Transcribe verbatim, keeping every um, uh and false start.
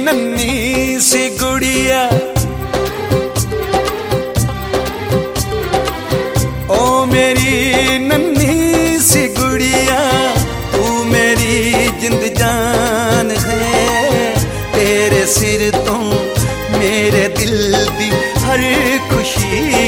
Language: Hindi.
नन्ही सी गुड़िया, ओ मेरी नन्ही सी गुड़िया, तू मेरी जिंद जान है। तेरे सिर तो मेरे दिल दी हर खुशी